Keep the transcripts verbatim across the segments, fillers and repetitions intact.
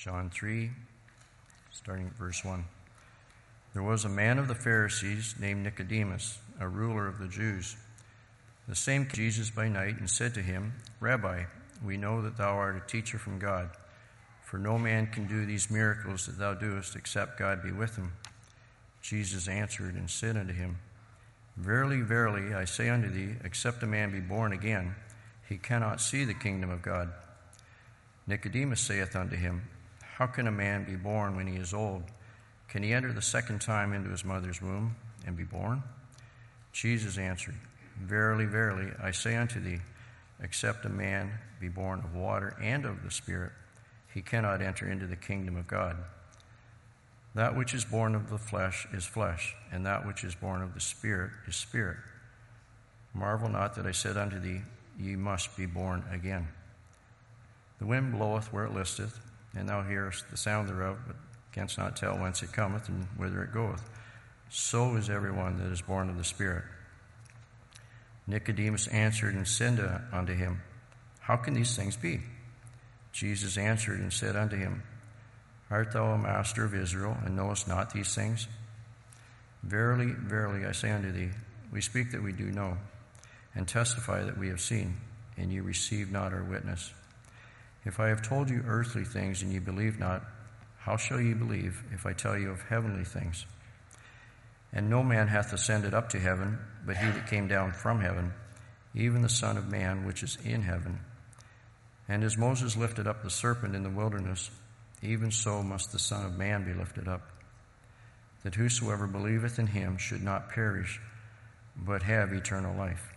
John three, starting at verse one. There was a man of the Pharisees named Nicodemus, a ruler of the Jews. The same came to Jesus by night and said to him, Rabbi, we know that thou art a teacher from God, for no man can do these miracles that thou doest except God be with him. Jesus answered and said unto him, Verily, verily, I say unto thee, except a man be born again, he cannot see the kingdom of God. Nicodemus saith unto him, How can a man be born when he is old? Can he enter the second time into his mother's womb and be born? Jesus answered, Verily, verily, I say unto thee, except a man be born of water and of the Spirit, he cannot enter into the kingdom of God. That which is born of the flesh is flesh, and that which is born of the Spirit is spirit. Marvel not that I said unto thee, Ye must be born again. The wind bloweth where it listeth, and thou hearest the sound thereof, but canst not tell whence it cometh and whither it goeth. So is every one that is born of the Spirit. Nicodemus answered and said unto him, How can these things be? Jesus answered and said unto him, Art thou a master of Israel, and knowest not these things? Verily, verily, I say unto thee, we speak that we do know, and testify that we have seen, and ye receive not our witness. If I have told you earthly things, and ye believe not, how shall ye believe if I tell you of heavenly things? And no man hath ascended up to heaven, but he that came down from heaven, even the Son of Man which is in heaven. And as Moses lifted up the serpent in the wilderness, even so must the Son of Man be lifted up, that whosoever believeth in him should not perish, but have eternal life.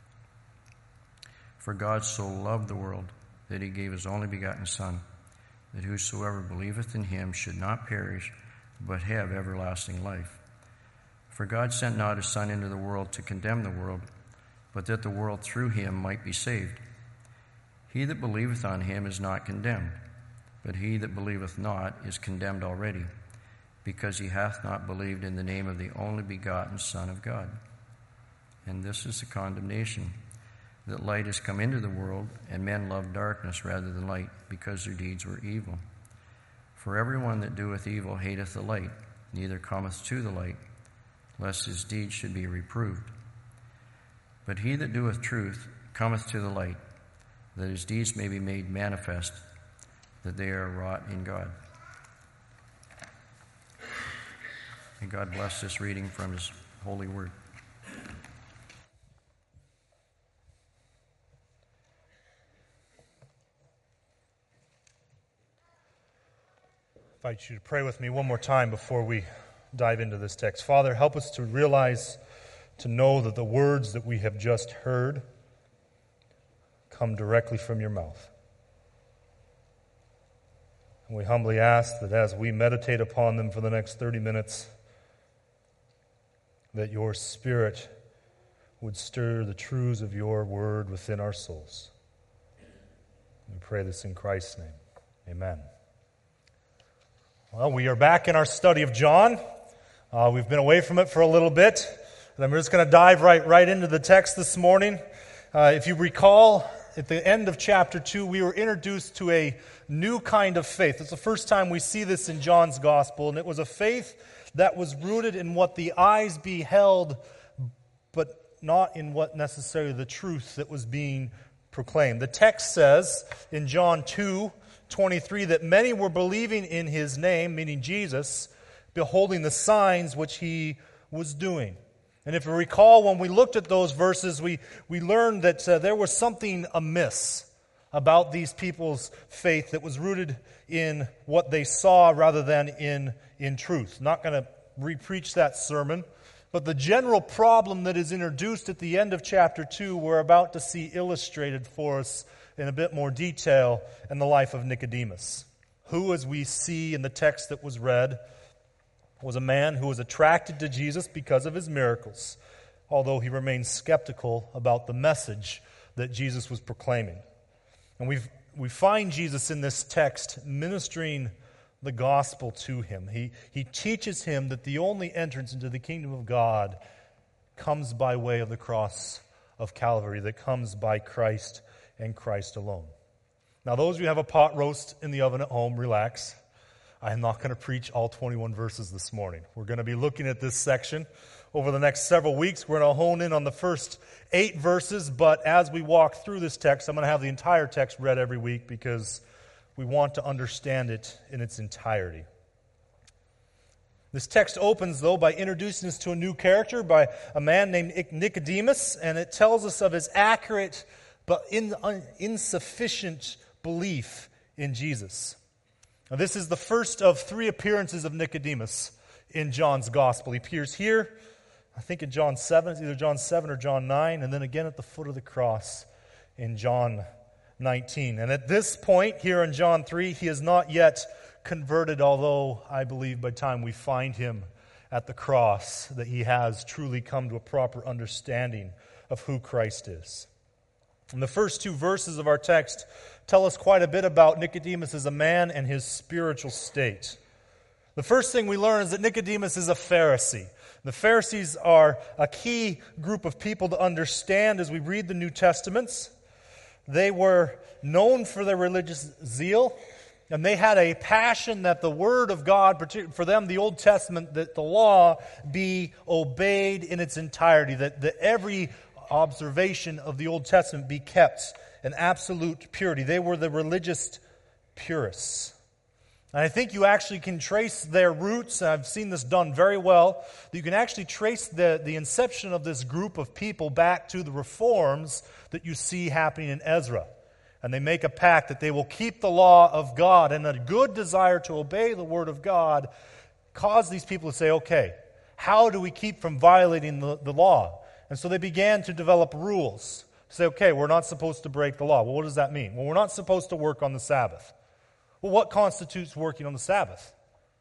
For God so loved the world, that he gave his only begotten Son, that whosoever believeth in him should not perish, but have everlasting life. For God sent not his Son into the world to condemn the world, but that the world through him might be saved. He that believeth on him is not condemned, but he that believeth not is condemned already, because he hath not believed in the name of the only begotten Son of God. And this is the condemnation, that light is come into the world, and men love darkness rather than light, because their deeds were evil. For every one that doeth evil hateth the light, neither cometh to the light, lest his deeds should be reproved. But he that doeth truth cometh to the light, that his deeds may be made manifest, that they are wrought in God. And God bless this reading from his holy word. I invite you to pray with me one more time before we dive into this text. Father, help us to realize, to know that the words that we have just heard come directly from your mouth. And we humbly ask that as we meditate upon them for the next thirty minutes, that your Spirit would stir the truths of your word within our souls. We pray this in Christ's name. Amen. Well, we are back in our study of John. Uh, we've been away from it for a little bit, and I'm just going to dive right, right into the text this morning. Uh, if you recall, at the end of chapter two, we were introduced to a new kind of faith. It's the first time we see this in John's gospel, and it was a faith that was rooted in what the eyes beheld, but not in what necessarily the truth that was being proclaimed. The text says in John two twenty-three that many were believing in his name, meaning Jesus, beholding the signs which he was doing. And if you recall, when we looked at those verses, we, we learned that uh, there was something amiss about these people's faith that was rooted in what they saw rather than in, in truth. Not going to re-preach that sermon, but the general problem that is introduced at the end of chapter two, we're about to see illustrated for us in a bit more detail in the life of Nicodemus, who, as we see in the text that was read, was a man who was attracted to Jesus because of his miracles, although he remained skeptical about the message that Jesus was proclaiming. And we we find Jesus in this text ministering the gospel to him. He, he teaches him that the only entrance into the kingdom of God comes by way of the cross of Calvary, that comes by Christ and Christ alone. Now, those of you who have a pot roast in the oven at home, relax. I am not going to preach all twenty-one verses this morning. We're going to be looking at this section over the next several weeks. We're going to hone in on the first eight verses, but as we walk through this text, I'm going to have the entire text read every week because we want to understand it in its entirety. This text opens, though, by introducing us to a new character, by a man named Nicodemus, and it tells us of his accurate but in, un, insufficient belief in Jesus. Now, this is the first of three appearances of Nicodemus in John's gospel. He appears here, I think in John seven, it's either John seven or John nine, and then again at the foot of the cross in John nineteen. And at this point, here in John three, he is not yet converted, although I believe by the time we find him at the cross that he has truly come to a proper understanding of who Christ is. And the first two verses of our text tell us quite a bit about Nicodemus as a man and his spiritual state. The first thing we learn is that Nicodemus is a Pharisee. The Pharisees are a key group of people to understand as we read the New Testaments. They were known for their religious zeal, and they had a passion that the Word of God, for them, the Old Testament, that the law be obeyed in its entirety, that, that every observation of the Old Testament be kept in absolute purity. They were the religious purists. And I think you actually can trace their roots, and I've seen this done very well, you can actually trace the, the inception of this group of people back to the reforms that you see happening in Ezra. And they make a pact that they will keep the law of God, and a good desire to obey the Word of God caused these people to say, okay, how do we keep from violating the, the law? And so they began to develop rules. Say, okay, we're not supposed to break the law. Well, what does that mean? Well, we're not supposed to work on the Sabbath. Well, what constitutes working on the Sabbath?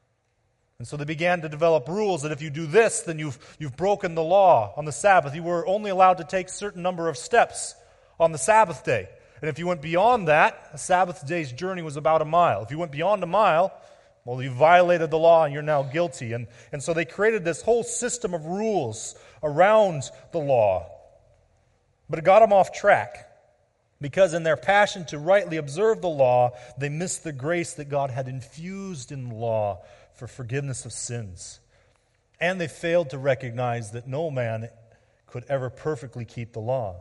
And so they began to develop rules that if you do this, then you've, you've broken the law on the Sabbath. You were only allowed to take a certain number of steps on the Sabbath day. And if you went beyond that, a Sabbath day's journey was about a mile. If you went beyond a mile, well, you violated the law and you're now guilty. And, and so they created this whole system of rules around the law. But it got them off track because in their passion to rightly observe the law, they missed the grace that God had infused in the law for forgiveness of sins. And they failed to recognize that no man could ever perfectly keep the law.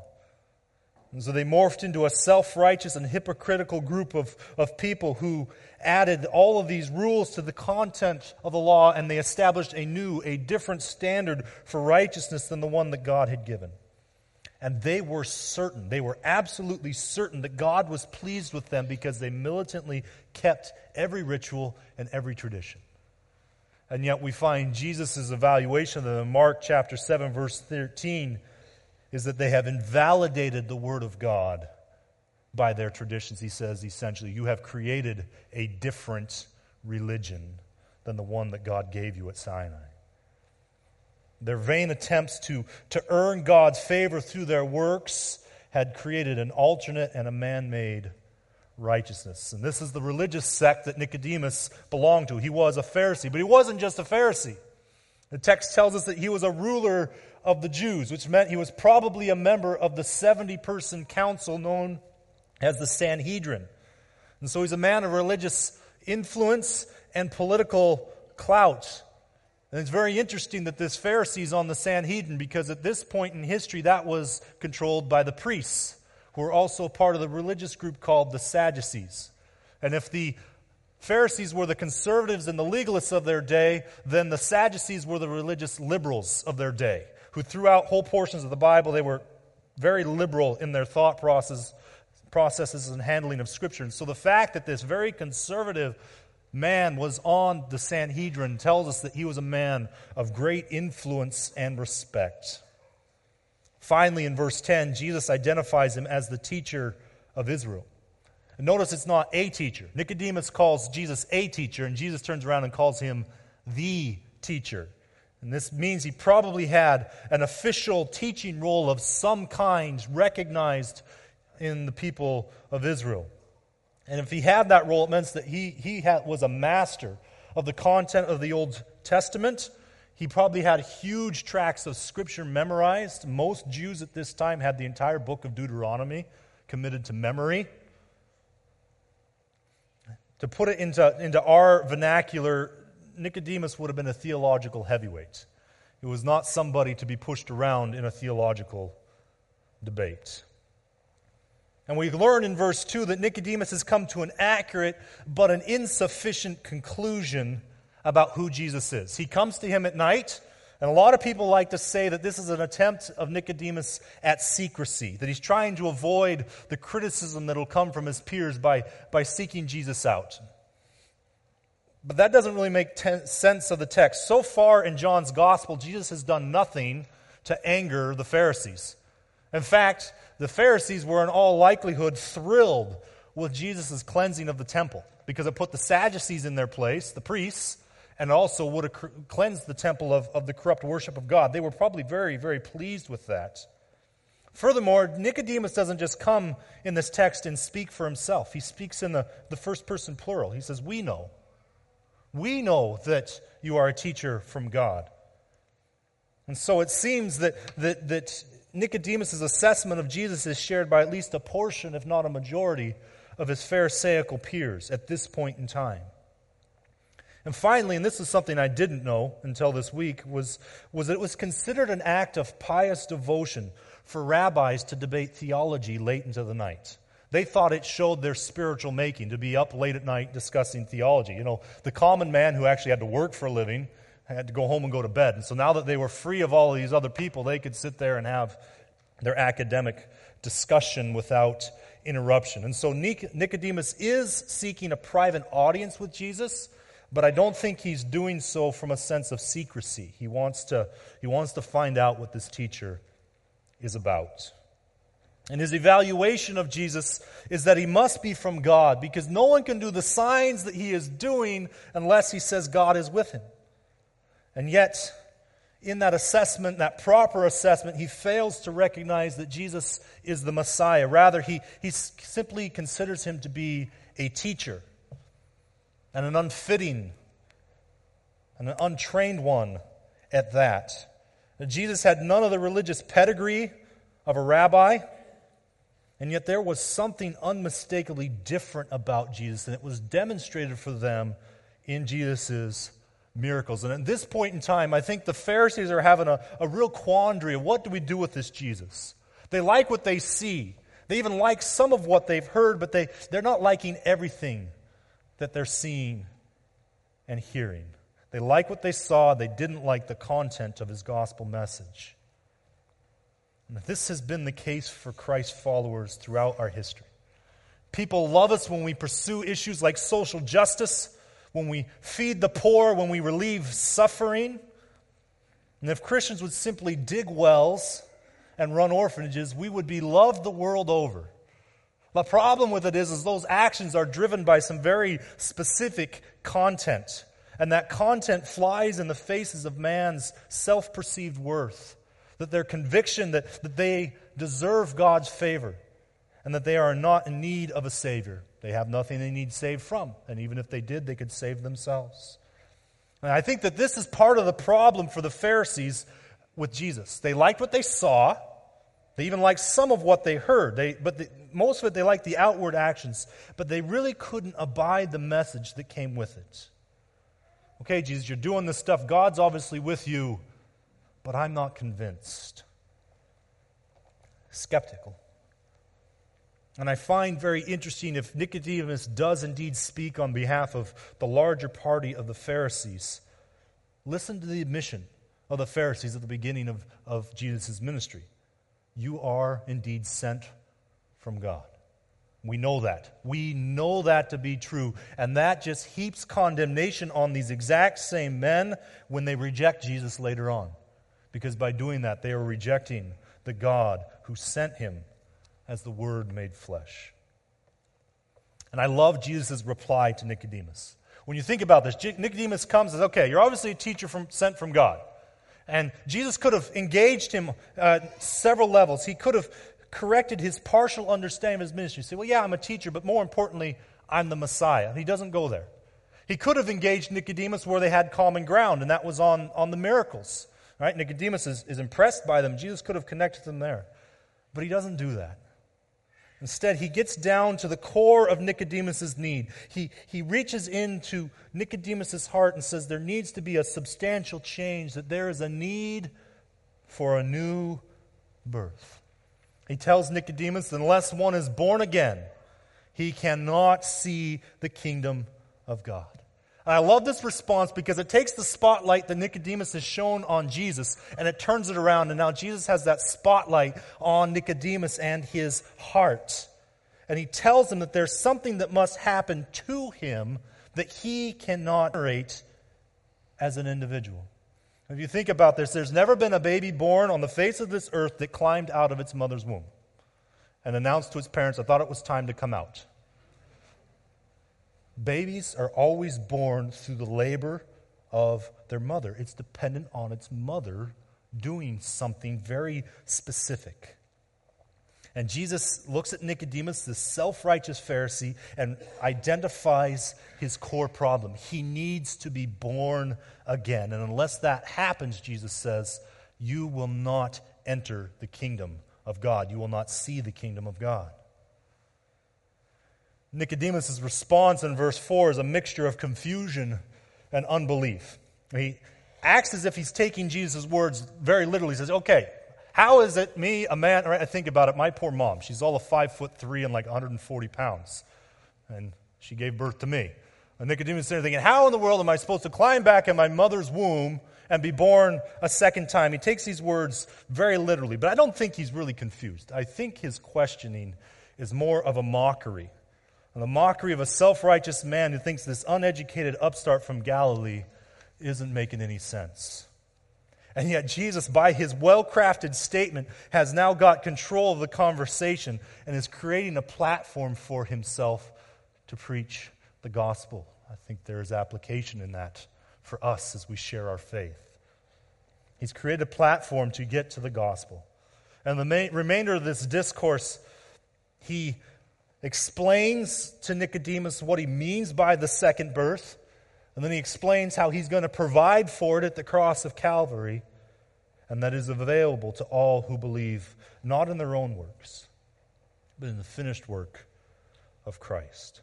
And so they morphed into a self-righteous and hypocritical group of, of people who added all of these rules to the content of the law, and they established a new, a different standard for righteousness than the one that God had given. And they were certain, they were absolutely certain that God was pleased with them because they militantly kept every ritual and every tradition. And yet we find Jesus' evaluation of them in Mark chapter seven, verse thirteen, is that they have invalidated the Word of God by their traditions. He says, essentially, you have created a different religion than the one that God gave you at Sinai. Their vain attempts to, to earn God's favor through their works had created an alternate and a man-made righteousness. And this is the religious sect that Nicodemus belonged to. He was a Pharisee, but he wasn't just a Pharisee. The text tells us that he was a ruler of the Jews, which meant he was probably a member of the seventy-person council known as the Sanhedrin. And so he's a man of religious influence and political clout. And it's very interesting that this Pharisee is on the Sanhedrin because at this point in history that was controlled by the priests, who were also part of the religious group called the Sadducees. And if the Pharisees were the conservatives and the legalists of their day, then the Sadducees were the religious liberals of their day, who throughout whole portions of the Bible, they were very liberal in their thought process, processes and handling of Scripture. And so the fact that this very conservative man was on the Sanhedrin tells us that he was a man of great influence and respect. Finally, in verse ten, Jesus identifies him as the teacher of Israel. And notice it's not a teacher. Nicodemus calls Jesus a teacher, and Jesus turns around and calls him the teacher. And this means he probably had an official teaching role of some kind recognized in the people of Israel. And if he had that role, it meant that he, he had, was a master of the content of the Old Testament. He probably had huge tracts of Scripture memorized. Most Jews at this time had the entire book of Deuteronomy committed to memory. To put it into, into our vernacular, Nicodemus would have been a theological heavyweight. It was not somebody to be pushed around in a theological debate. And we learn in verse two that Nicodemus has come to an accurate but an insufficient conclusion about who Jesus is. He comes to him at night, and a lot of people like to say that this is an attempt of Nicodemus at secrecy, that he's trying to avoid the criticism that will come from his peers by, by seeking Jesus out. But that doesn't really make ten- sense of the text. So far in John's gospel, Jesus has done nothing to anger the Pharisees. In fact, the Pharisees were in all likelihood thrilled with Jesus' cleansing of the temple because it put the Sadducees in their place, the priests, and also would have cleansed the temple of, of the corrupt worship of God. They were probably very, very pleased with that. Furthermore, Nicodemus doesn't just come in this text and speak for himself. He speaks in the, the first person plural. He says, we know. We know that you are a teacher from God. And so it seems that, that, that Nicodemus' assessment of Jesus is shared by at least a portion, if not a majority, of his Pharisaical peers at this point in time. And finally, and this is something I didn't know until this week, was, was that it was considered an act of pious devotion for rabbis to debate theology late into the night. They thought it showed their spiritual making to be up late at night discussing theology. You know, the common man who actually had to work for a living had to go home and go to bed. And so now that they were free of all of these other people, they could sit there and have their academic discussion without interruption. And so Nicodemus is seeking a private audience with Jesus, but I don't think he's doing so from a sense of secrecy. He wants to, he wants to find out what this teacher is about. And his evaluation of Jesus is that he must be from God, because no one can do the signs that he is doing unless he says God is with him. And yet, in that assessment, that proper assessment, he fails to recognize that Jesus is the Messiah. Rather, he, he simply considers him to be a teacher, and an unfitting and an untrained one at that. Now, Jesus had none of the religious pedigree of a rabbi, and yet there was something unmistakably different about Jesus, and it was demonstrated for them in Jesus' miracles. And at this point in time, I think the Pharisees are having a, a real quandary of what do we do with this Jesus? They like what they see. They even like some of what they've heard, but they, they're not liking everything that they're seeing and hearing. They like what they saw. They didn't like the content of his gospel message. And this has been the case for Christ followers throughout our history. People love us when we pursue issues like social justice, when we feed the poor, when we relieve suffering. And if Christians would simply dig wells and run orphanages, we would be loved the world over. The problem with it is, is those actions are driven by some very specific content. And that content flies in the faces of man's self-perceived worth. That their conviction that, that they deserve God's favor and that they are not in need of a Savior. They have nothing they need saved from. And even if they did, they could save themselves. And I think that this is part of the problem for the Pharisees with Jesus. They liked what they saw. They even liked some of what they heard. They, but the, most of it, they liked the outward actions. But they really couldn't abide the message that came with it. Okay, Jesus, you're doing this stuff. God's obviously with you. But I'm not convinced. Skeptical. And I find very interesting if Nicodemus does indeed speak on behalf of the larger party of the Pharisees. Listen to the admission of the Pharisees at the beginning of, of Jesus' ministry. You are indeed sent from God. We know that. We know that to be true. And that just heaps condemnation on these exact same men when they reject Jesus later on. Because by doing that, they are rejecting the God who sent him as the Word made flesh. And I love Jesus' reply to Nicodemus. When you think about this, Nicodemus comes and says, okay, you're obviously a teacher from, sent from God. And Jesus could have engaged him at several levels. He could have corrected his partial understanding of his ministry. Say, well, yeah, I'm a teacher, but more importantly, I'm the Messiah. He doesn't go there. He could have engaged Nicodemus where they had common ground, and that was on, on the miracles. Right? Nicodemus is, is impressed by them. Jesus could have connected them there. But he doesn't do that. Instead, he gets down to the core of Nicodemus' need. He, he reaches into Nicodemus' heart and says there needs to be a substantial change, that there is a need for a new birth. He tells Nicodemus that unless one is born again, he cannot see the kingdom of God. And I love this response because it takes the spotlight that Nicodemus has shown on Jesus and it turns it around. And now Jesus has that spotlight on Nicodemus and his heart. And he tells him that there's something that must happen to him that he cannot generate as an individual. If you think about this, there's never been a baby born on the face of this earth that climbed out of its mother's womb and announced to its parents, I thought it was time to come out. Babies are always born through the labor of their mother. It's dependent on its mother doing something very specific. And Jesus looks at Nicodemus, this self-righteous Pharisee, and identifies his core problem. He needs to be born again. And unless that happens, Jesus says, you will not enter the kingdom of God. You will not see the kingdom of God. Nicodemus' response in verse four is a mixture of confusion and unbelief. He acts as if he's taking Jesus' words very literally. He says, okay, how is it me, a man, right, I think about it, my poor mom, she's all of five foot three and like one hundred forty pounds. And she gave birth to me. And Nicodemus is there thinking, how in the world am I supposed to climb back in my mother's womb and be born a second time? He takes these words very literally, but I don't think he's really confused. I think his questioning is more of a mockery. And the mockery of a self-righteous man who thinks this uneducated upstart from Galilee isn't making any sense. And yet Jesus, by his well-crafted statement, has now got control of the conversation and is creating a platform for himself to preach the gospel. I think there is application in that for us as we share our faith. He's created a platform to get to the gospel. And the main, remainder of this discourse, he explains to Nicodemus what he means by the second birth, and then he explains how he's going to provide for it at the cross of Calvary, and that is available to all who believe, not in their own works, but in the finished work of Christ.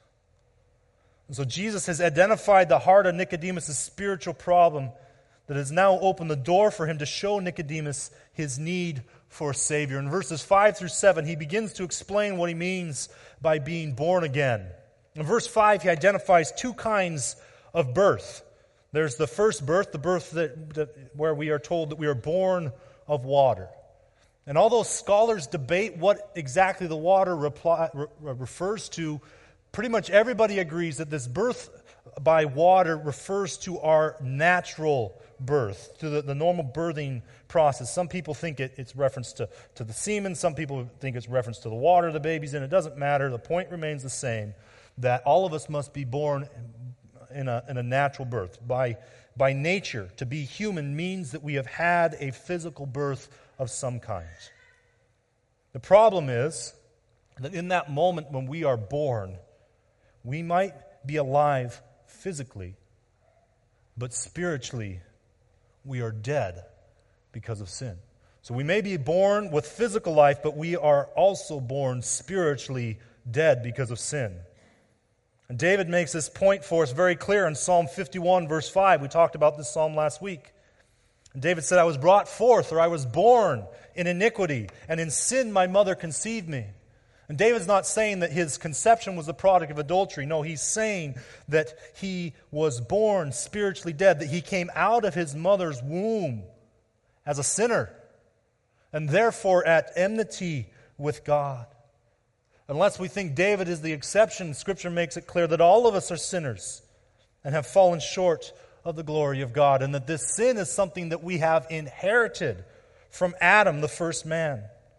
And so Jesus has identified the heart of Nicodemus' spiritual problem that has now opened the door for him to show Nicodemus his need for a Savior. In verses five through seven, he begins to explain what he means by being born again. In verse five, he identifies two kinds of birth. There's the first birth, the birth that, that where we are told that we are born of water. And although scholars debate what exactly the water reply, re, refers to, pretty much everybody agrees that this birth by water refers to our natural birth, to the, the normal birthing process. Some people think it, it's reference to, to the semen. Some people think it's reference to the water the baby's in. It doesn't matter. The point remains the same, that all of us must be born in a, in a natural birth. By, by nature, to be human means that we have had a physical birth of some kind. The problem is that in that moment when we are born, we might be alive physically, but spiritually we are dead because of sin. So we may be born with physical life, but we are also born spiritually dead because of sin. And David makes this point for us very clear in Psalm fifty-one, verse five. We talked about this psalm last week. And David said, I was brought forth, or I was born in iniquity, and in sin my mother conceived me. And David's not saying that his conception was the product of adultery. No, he's saying that he was born spiritually dead, that he came out of his mother's womb as a sinner, and therefore at enmity with God. Unless we think David is the exception, Scripture makes it clear that all of us are sinners and have fallen short of the glory of God, and that this sin is something that we have inherited from Adam, the first man.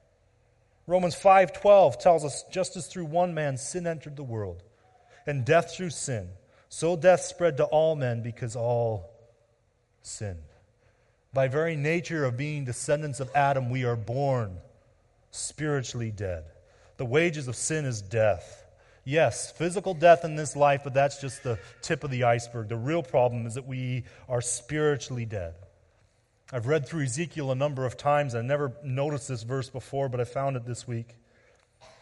Romans five twelve tells us, just as through one man sin entered the world, and death through sin, so death spread to all men because all sinned. By very nature of being descendants of Adam, we are born spiritually dead. The wages of sin is death. Yes, physical death in this life, but that's just the tip of the iceberg. The real problem is that we are spiritually dead. I've read through Ezekiel a number of times. I never noticed this verse before, but I found it this week.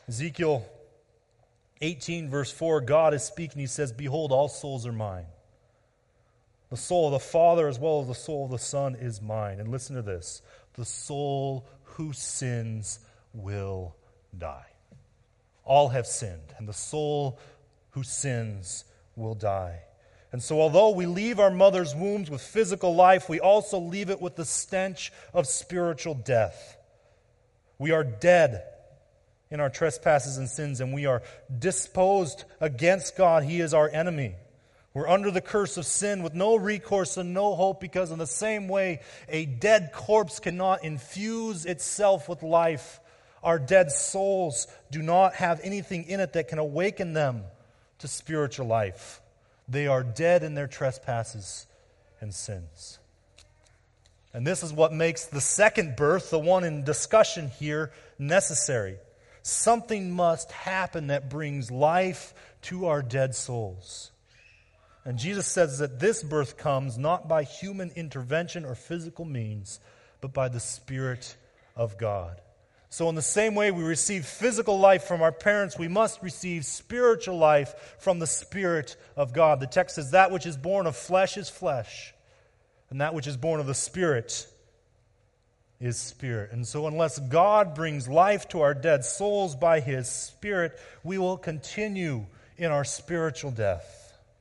Ezekiel eighteen, verse four, God is speaking. He says, "Behold, all souls are mine. The soul of the Father as well as the soul of the Son is mine." And listen to this. The soul who sins will die. All have sinned, and the soul who sins will die. And so although we leave our mother's wombs with physical life, we also leave it with the stench of spiritual death. We are dead in our trespasses and sins, and we are disposed against God. He is our enemy. We're under the curse of sin with no recourse and no hope, because in the same way a dead corpse cannot infuse itself with life, our dead souls do not have anything in it that can awaken them to spiritual life. They are dead in their trespasses and sins. And this is what makes the second birth, the one in discussion here, necessary. Something must happen that brings life to our dead souls. And Jesus says that this birth comes not by human intervention or physical means, but by the Spirit of God. So in the same way we receive physical life from our parents, we must receive spiritual life from the Spirit of God. The text says, "That which is born of flesh is flesh, and that which is born of the Spirit is spirit." And so unless God brings life to our dead souls by His Spirit, we will continue in our spiritual death.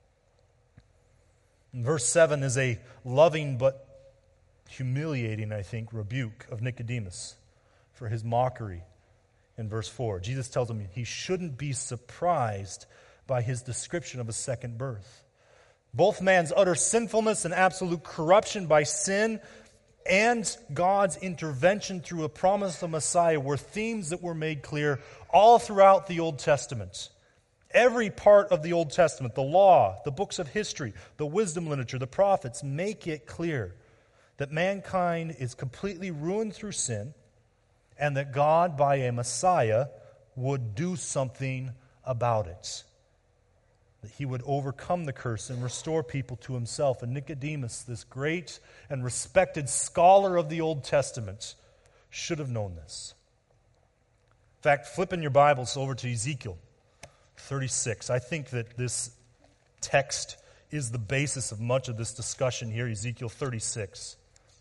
And verse seven is a loving but humiliating, I think, rebuke of Nicodemus for his mockery in verse four. Jesus tells him he shouldn't be surprised by his description of a second birth. Both man's utter sinfulness and absolute corruption by sin and God's intervention through a promise of Messiah were themes that were made clear all throughout the Old Testament. Every part of the Old Testament, the law, the books of history, the wisdom literature, the prophets, make it clear that mankind is completely ruined through sin, and that God, by a Messiah, would do something about it. That He would overcome the curse and restore people to Himself. And Nicodemus, this great and respected scholar of the Old Testament, should have known this. In fact, flipping your Bibles over to Ezekiel thirty-six. I think that this text is the basis of much of this discussion here, Ezekiel thirty-six.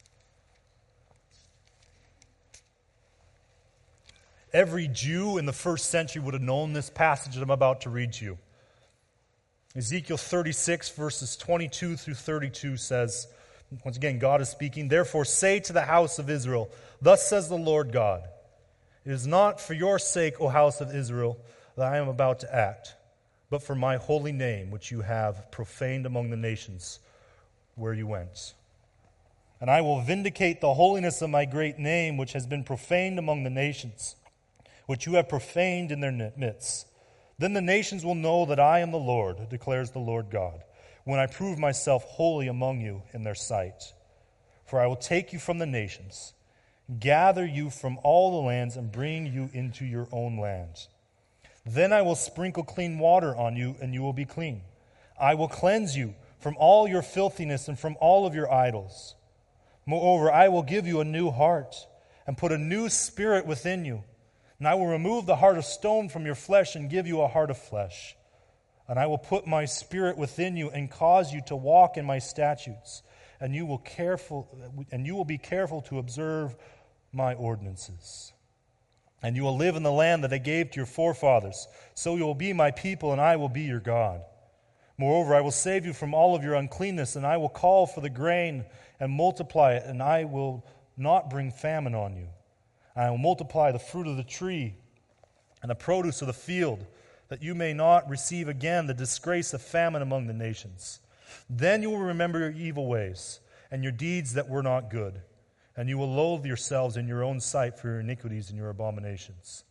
Every Jew in the first century would have known this passage that I'm about to read to you. Ezekiel thirty-six, verses twenty-two through thirty-two says, once again, God is speaking, "Therefore say to the house of Israel, thus says the Lord God, it is not for your sake, O house of Israel, that I am about to act, but for my holy name, which you have profaned among the nations where you went. And I will vindicate the holiness of my great name, which has been profaned among the nations, which you have profaned in their midst. Then the nations will know that I am the Lord, declares the Lord God, when I prove myself holy among you in their sight. For I will take you from the nations, gather you from all the lands, and bring you into your own land. Then I will sprinkle clean water on you, and you will be clean. I will cleanse you from all your filthiness and from all of your idols. Moreover, I will give you a new heart and put a new spirit within you. And I will remove the heart of stone from your flesh and give you a heart of flesh. And I will put my spirit within you and cause you to walk in my statutes. And you will careful, and you will be careful to observe my ordinances. And you will live in the land that I gave to your forefathers. So you will be my people, and I will be your God. Moreover, I will save you from all of your uncleanness, and I will call for the grain and multiply it, and I will not bring famine on you. I will multiply the fruit of the tree and the produce of the field, that you may not receive again the disgrace of famine among the nations. Then you will remember your evil ways and your deeds that were not good. And you will loathe yourselves in your own sight for your iniquities and your abominations.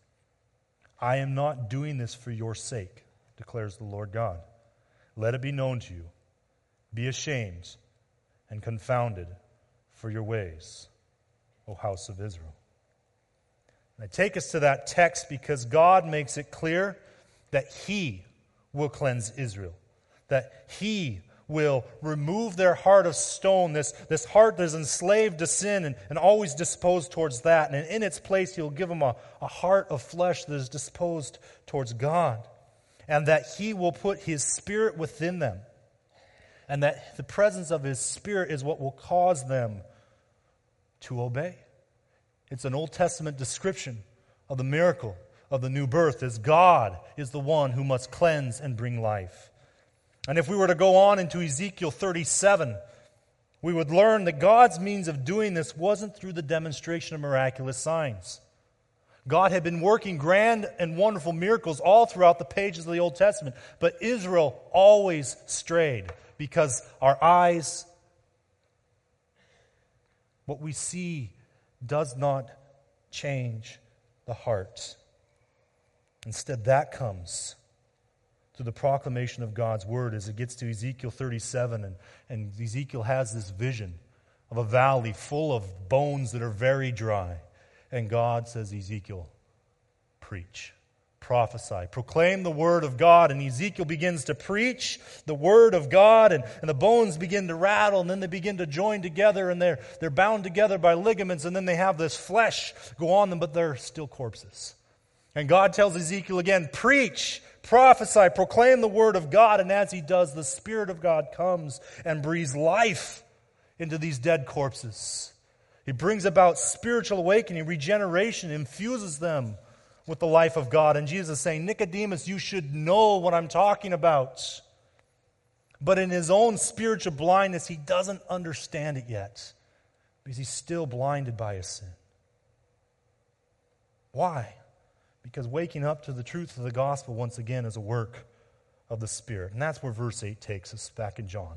I am not doing this for your sake, declares the Lord God. Let it be known to you. Be ashamed and confounded for your ways, O house of Israel. And I take us to that text because God makes it clear that He will cleanse Israel, that He will remove their heart of stone, this, this heart that is enslaved to sin and, and always disposed towards that. And in its place, He'll give them a, a heart of flesh that is disposed towards God. And that He will put His Spirit within them. And that the presence of His Spirit is what will cause them to obey. It's an Old Testament description of the miracle of the new birth, as God is the one who must cleanse and bring life. And if we were to go on into Ezekiel thirty-seven, we would learn that God's means of doing this wasn't through the demonstration of miraculous signs. God had been working grand and wonderful miracles all throughout the pages of the Old Testament, but Israel always strayed because our eyes, what we see, does not change the heart. Instead, that comes through the proclamation of God's Word as it gets to Ezekiel thirty-seven. And, and Ezekiel has this vision of a valley full of bones that are very dry. And God says, Ezekiel, preach, prophesy, proclaim the Word of God. And Ezekiel begins to preach the Word of God, and, and the bones begin to rattle, and then they begin to join together, and they're, they're bound together by ligaments, and then they have this flesh go on them, but they're still corpses. And God tells Ezekiel again, preach, prophesy, proclaim the Word of God. And as he does, the Spirit of God comes and breathes life into these dead corpses. He brings about spiritual awakening, regeneration, infuses them with the life of God. And Jesus is saying, Nicodemus, you should know what I'm talking about. But in his own spiritual blindness, he doesn't understand it yet, because he's still blinded by his sin. Why? Because waking up to the truth of the gospel, once again, is a work of the Spirit. And that's where verse eight takes us back in John.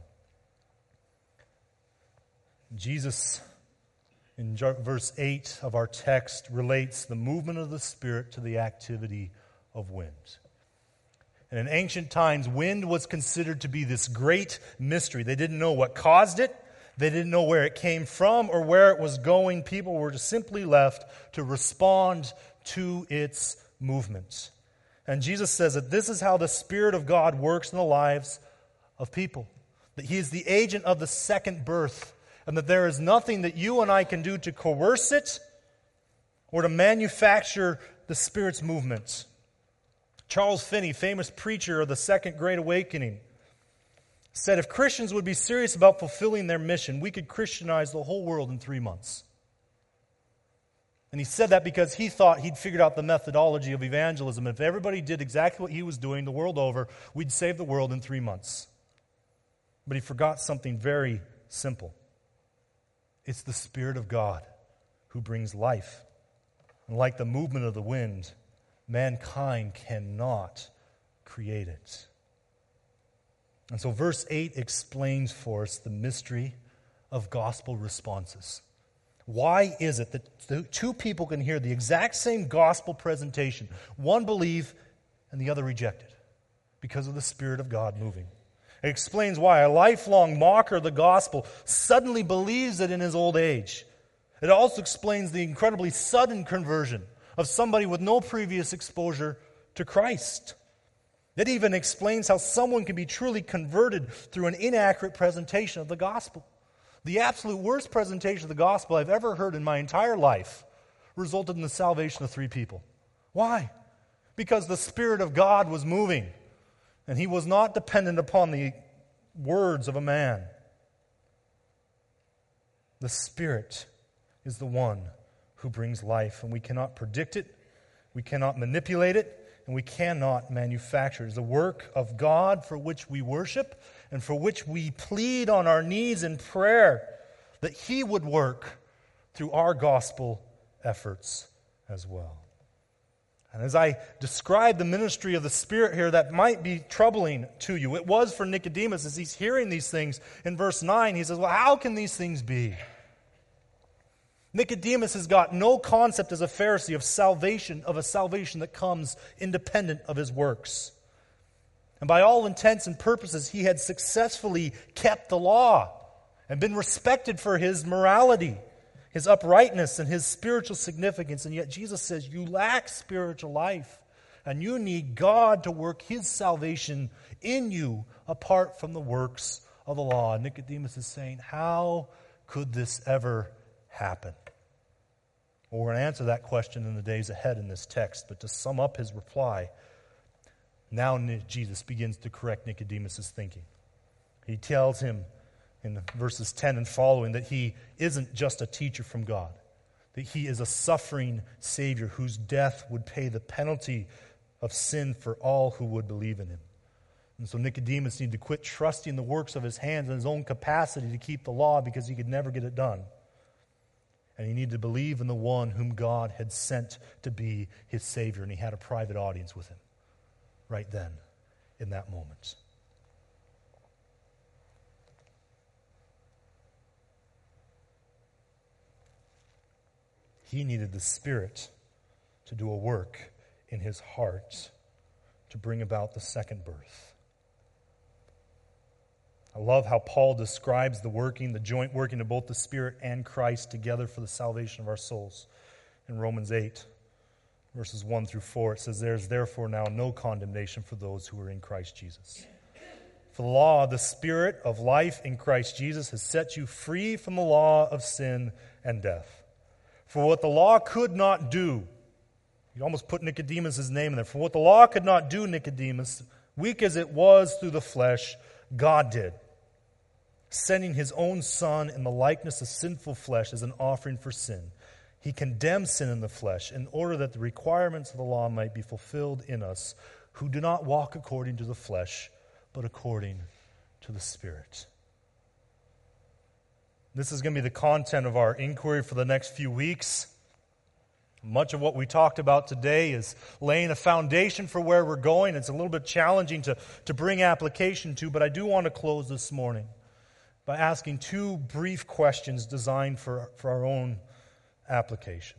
Jesus, in verse eight of our text, relates the movement of the Spirit to the activity of wind. And in ancient times, wind was considered to be this great mystery. They didn't know what caused it. They didn't know where it came from or where it was going. People were just simply left to respond to its movements. And Jesus says that this is how the Spirit of God works in the lives of people. That He is the agent of the second birth, and that there is nothing that you and I can do to coerce it or to manufacture the Spirit's movements. Charles Finney, famous preacher of the Second Great Awakening, said if Christians would be serious about fulfilling their mission, we could Christianize the whole world in three months. And he said that because he thought he'd figured out the methodology of evangelism. If everybody did exactly what he was doing the world over, we'd save the world in three months. But he forgot something very simple. It's the Spirit of God who brings life. And like the movement of the wind, mankind cannot create it. And so verse eight explains for us the mystery of gospel responses. Why is it that two people can hear the exact same gospel presentation, one believe and the other reject it? Because of the Spirit of God moving. It explains why a lifelong mocker of the gospel suddenly believes it in his old age. It also explains the incredibly sudden conversion of somebody with no previous exposure to Christ. It even explains how someone can be truly converted through an inaccurate presentation of the gospel. The absolute worst presentation of the gospel I've ever heard in my entire life resulted in the salvation of three people. Why? Because the Spirit of God was moving, and He was not dependent upon the words of a man. The Spirit is the one who brings life, and we cannot predict it, we cannot manipulate it, and we cannot manufacture. It is the work of God for which we worship and for which we plead on our knees in prayer that He would work through our gospel efforts as well. And as I describe the ministry of the Spirit here, that might be troubling to you. It was for Nicodemus as he's hearing these things. In verse nine, he says, well, how can these things be? Nicodemus has got no concept as a Pharisee of salvation, of a salvation that comes independent of his works. And by all intents and purposes, he had successfully kept the law and been respected for his morality, his uprightness, and his spiritual significance. And yet Jesus says, you lack spiritual life, and you need God to work His salvation in you apart from the works of the law. Nicodemus is saying, how could this ever happen? Well, we're going to answer that question in the days ahead in this text, but to sum up his reply, now Jesus begins to correct Nicodemus' thinking. He tells him in verses ten and following that he isn't just a teacher from God, that he is a suffering Savior whose death would pay the penalty of sin for all who would believe in him. And so Nicodemus needed to quit trusting the works of his hands and his own capacity to keep the law because he could never get it done. And he needed to believe in the one whom God had sent to be his Savior, and he had a private audience with him right then, in that moment. He needed the Spirit to do a work in his heart to bring about the second birth. I love how Paul describes the working, the joint working of both the Spirit and Christ together for the salvation of our souls. In Romans eight, verses one through four, it says, "There is therefore now no condemnation for those who are in Christ Jesus. For the law of the Spirit of life in Christ Jesus has set you free from the law of sin and death. For what the law could not do," you almost put Nicodemus' name in there. "For what the law could not do, Nicodemus, weak as it was through the flesh, God did, sending his own Son in the likeness of sinful flesh as an offering for sin. He condemned sin in the flesh in order that the requirements of the law might be fulfilled in us who do not walk according to the flesh, but according to the Spirit." This is going to be the content of our inquiry for the next few weeks. Much of what we talked about today is laying a foundation for where we're going. It's a little bit challenging to, to bring application to, but I do want to close this morning by asking two brief questions designed for, for our own application.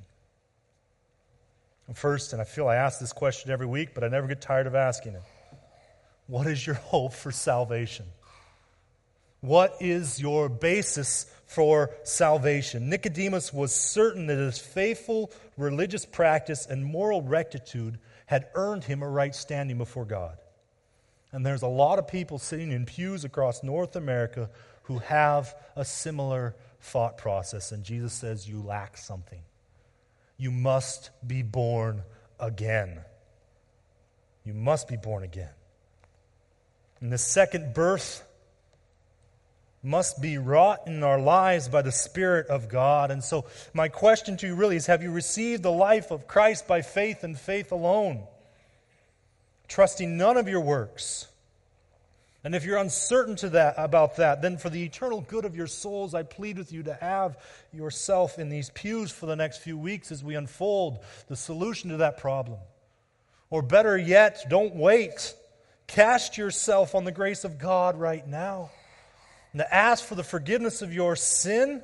First, and I feel I ask this question every week, but I never get tired of asking it. What is your hope for salvation? What is your basis for salvation? Nicodemus was certain that his faithful religious practice and moral rectitude had earned him a right standing before God. And there's a lot of people sitting in pews across North America who have a similar thought process. And Jesus says, you lack something. You must be born again. You must be born again. And the second birth must be wrought in our lives by the Spirit of God. And so my question to you really is, have you received the life of Christ by faith and faith alone, trusting none of your works? And if you're uncertain to that about that, then for the eternal good of your souls, I plead with you to have yourself in these pews for the next few weeks as we unfold the solution to that problem. Or better yet, don't wait. Cast yourself on the grace of God right now and to ask for the forgiveness of your sin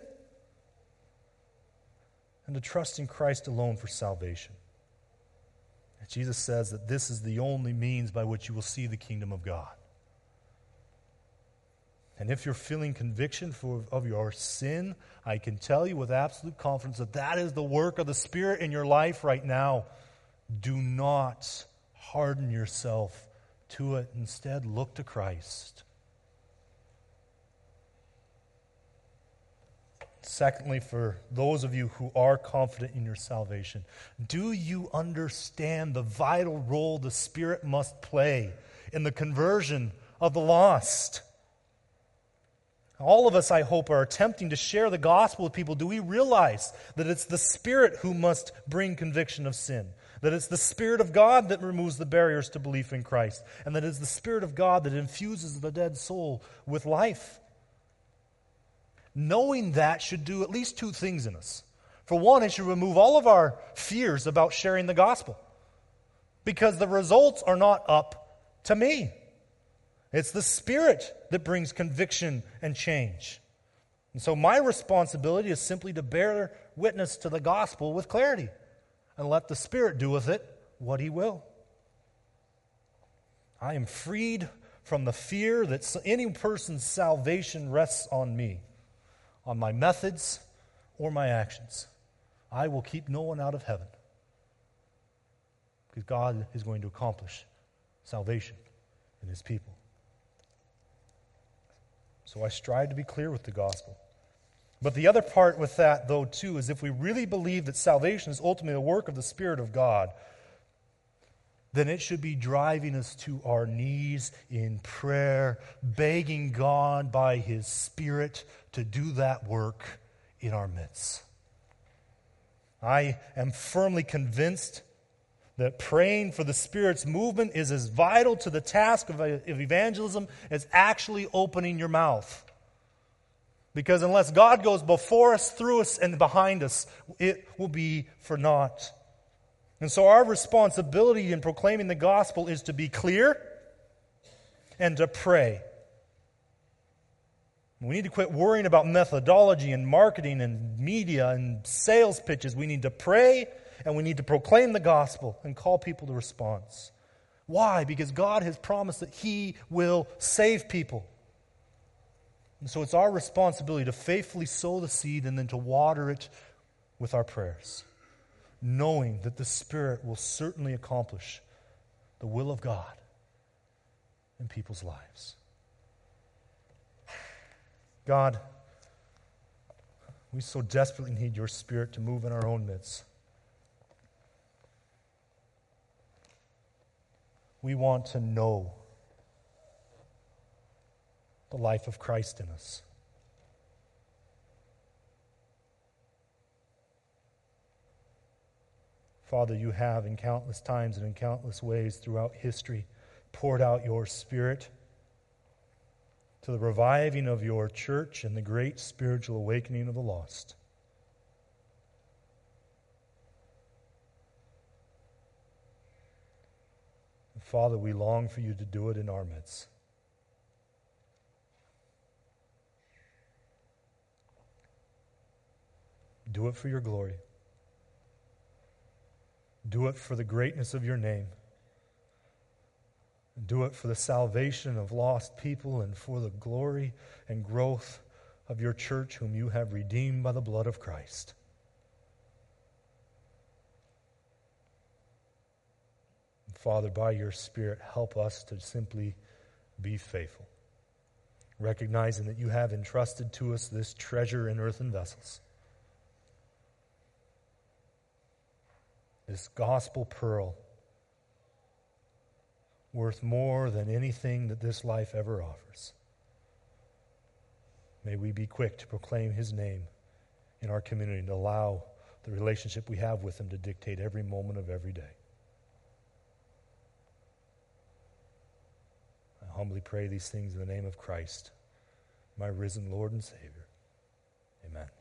and to trust in Christ alone for salvation. And Jesus says that this is the only means by which you will see the kingdom of God. And if you're feeling conviction for, of your sin, I can tell you with absolute confidence that that is the work of the Spirit in your life right now. Do not harden yourself to it. Instead, look to Christ. Secondly, for those of you who are confident in your salvation, do you understand the vital role the Spirit must play in the conversion of the lost? All of us, I hope, are attempting to share the gospel with people. Do we realize that it's the Spirit who must bring conviction of sin? That it's the Spirit of God that removes the barriers to belief in Christ? And that it's the Spirit of God that infuses the dead soul with life? Knowing that should do at least two things in us. For one, it should remove all of our fears about sharing the gospel. Because the results are not up to me. It's the Spirit that brings conviction and change. And so my responsibility is simply to bear witness to the gospel with clarity and let the Spirit do with it what He will. I am freed from the fear that any person's salvation rests on me, on my methods or my actions. I will keep no one out of heaven because God is going to accomplish salvation in His people. So I strive to be clear with the gospel. But the other part with that, though, too, is if we really believe that salvation is ultimately the work of the Spirit of God, then it should be driving us to our knees in prayer, begging God by His Spirit to do that work in our midst. I am firmly convinced that praying for the Spirit's movement is as vital to the task of evangelism as actually opening your mouth. Because unless God goes before us, through us, and behind us, it will be for naught. And so our responsibility in proclaiming the gospel is to be clear and to pray. We need to quit worrying about methodology and marketing and media and sales pitches. We need to pray and we need to proclaim the gospel and call people to response. Why? Because God has promised that He will save people. And so it's our responsibility to faithfully sow the seed and then to water it with our prayers, knowing that the Spirit will certainly accomplish the will of God in people's lives. God, we so desperately need Your Spirit to move in our own midst. We want to know the life of Christ in us. Father, You have in countless times and in countless ways throughout history poured out Your Spirit to the reviving of Your church and the great spiritual awakening of the lost. Father, we long for You to do it in our midst. Do it for Your glory. Do it for the greatness of Your name. Do it for the salvation of lost people and for the glory and growth of Your church, whom You have redeemed by the blood of Christ. Father, by Your Spirit, help us to simply be faithful, recognizing that You have entrusted to us this treasure in earthen vessels, this gospel pearl, worth more than anything that this life ever offers. May we be quick to proclaim His name in our community and allow the relationship we have with Him to dictate every moment of every day. I humbly pray these things in the name of Christ, my risen Lord and Savior. Amen.